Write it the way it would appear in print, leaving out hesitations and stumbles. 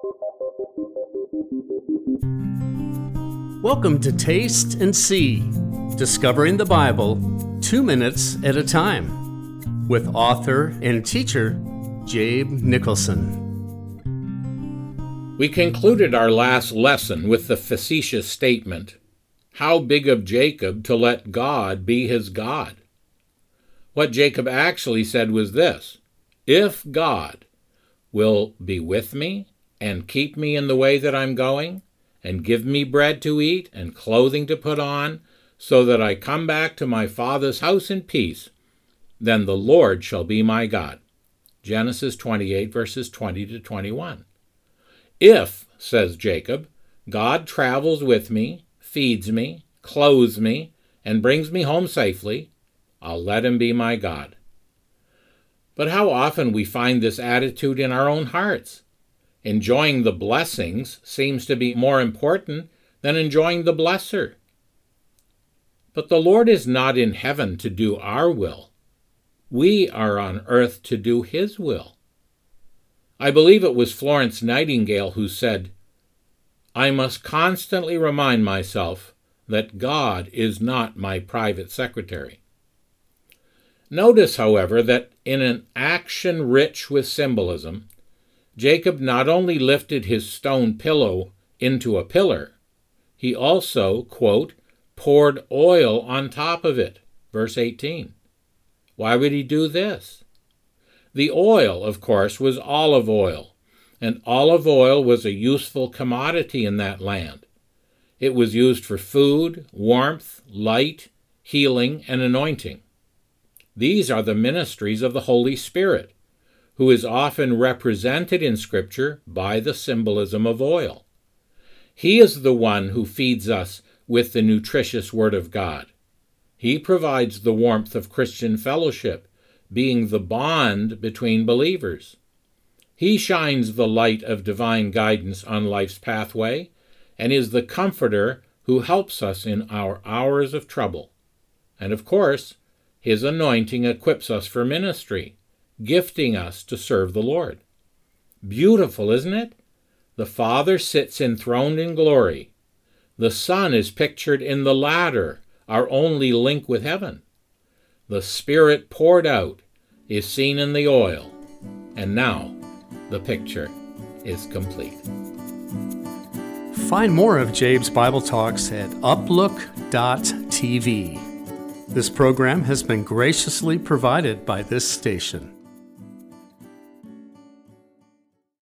Welcome to Taste and See, Discovering the Bible 2 minutes at a time, with author and teacher Jabe Nicholson. We concluded our last lesson with the facetious statement, "How big of Jacob to let God be his God?" What Jacob actually said was this: if God will be with me and keep me in the way that I'm going, and give me bread to eat and clothing to put on, so that I come back to my father's house in peace, then the Lord shall be my God. Genesis 28, verses 20 to 21. If, says Jacob, God travels with me, feeds me, clothes me, and brings me home safely, I'll let him be my God. But how often we find this attitude in our own hearts? Enjoying the blessings seems to be more important than enjoying the blesser. But the Lord is not in heaven to do our will. We are on earth to do his will. I believe it was Florence Nightingale who said, "I must constantly remind myself that God is not my private secretary." Notice, however, that in an action rich with symbolism, Jacob not only lifted his stone pillow into a pillar, he also, quote, poured oil on top of it, verse 18. Why would he do this? The oil, of course, was olive oil, and olive oil was a useful commodity in that land. It was used for food, warmth, light, healing, and anointing. These are the ministries of the Holy Spirit, who is often represented in Scripture by the symbolism of oil. He is the one who feeds us with the nutritious Word of God. He provides the warmth of Christian fellowship, being the bond between believers. He shines the light of divine guidance on life's pathway and is the comforter who helps us in our hours of trouble. And of course, his anointing equips us for ministry, gifting us to serve the Lord. Beautiful, isn't it? The Father sits enthroned in glory. The Son is pictured in the ladder, our only link with heaven. The Spirit poured out is seen in the oil. And now the picture is complete. Find more of Jabe's Bible Talks at uplook.tv. This program has been graciously provided by this station.